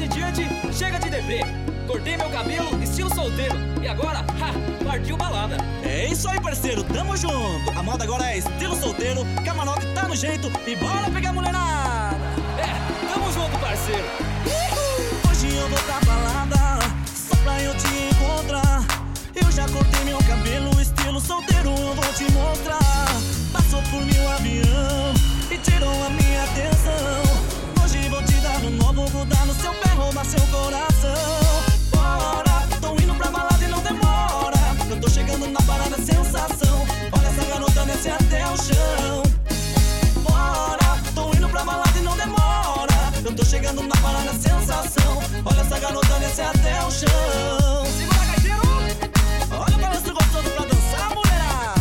em diante, chega de deprê. Cortei meu cabelo, estilo solteiro. E agora, partiu balada. É isso aí, parceiro, tamo junto. A moda agora é estilo solteiro, camarote tá no jeito e bora pegar mulherada. Tamo junto, parceiro. Hoje eu vou pra balada, só pra eu te encontrar. Eu já cortei meu cabelo, estilo solteiro, eu vou te mostrar. Passou por mim um avião e tirou a minha atenção. Hoje vou te dar um nó, vou grudar no seu pé, roubar seu coração. Bora, tô indo pra balada e não demora. Eu tô chegando na parada, sensação. Olha essa garota, desce até o chão. Bora, tô indo pra balada e não demora. Eu tô chegando na parada, sensação. Olha essa garota, desce até o chão. Segura, gaiteiro! Olha o balanço gostoso pra dançar, mulherada.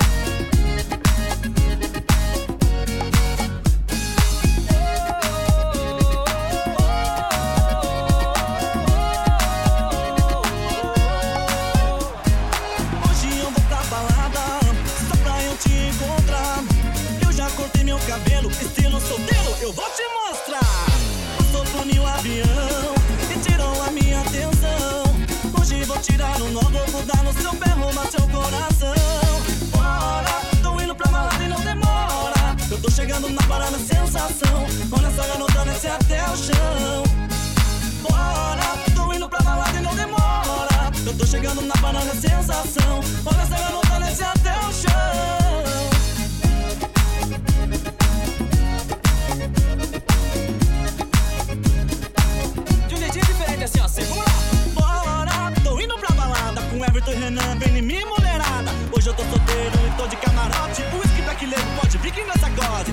Hoje eu vou pra balada, só pra eu te encontrar. Eu já cortei meu cabelo, estilo solteiro, eu vou te mostrar. Passou por mim um avião e tirou a minha atenção. Hoje vou tirar um nó, vou mudar no seu pé, roubar seu coração. Bora, tô indo pra balada e não demora. Eu tô chegando na parada, sensação. Olha essa garota, desce até o chão. Bora, tô indo pra balada e não demora. Eu tô chegando na parada, sensação. Olha essa garota, desce até o chão. De um jeitinho diferente assim, ó, segura! Bora, tô indo pra balada com Everton e Renan, vem em mim, mulherada. Hoje eu tô solteiro e tô de camarote. O whisky brasileiro pode vir que nós sacode.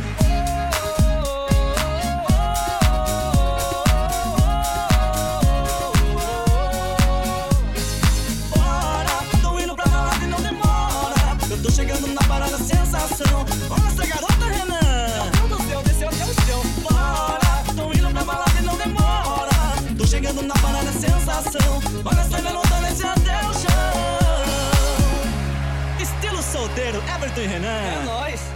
Bora, tô indo pra balada e não demora. Eu tô chegando na parada, sensação. Olha essa garota, Renan. Meu Deus do céu, desceu até o chão. Bora, tô indo pra balada e não demora. Tô chegando na parada, sensação. Olha essa garota, desce até o chão. Estilo solteiro, Everton e Renan. É nóis!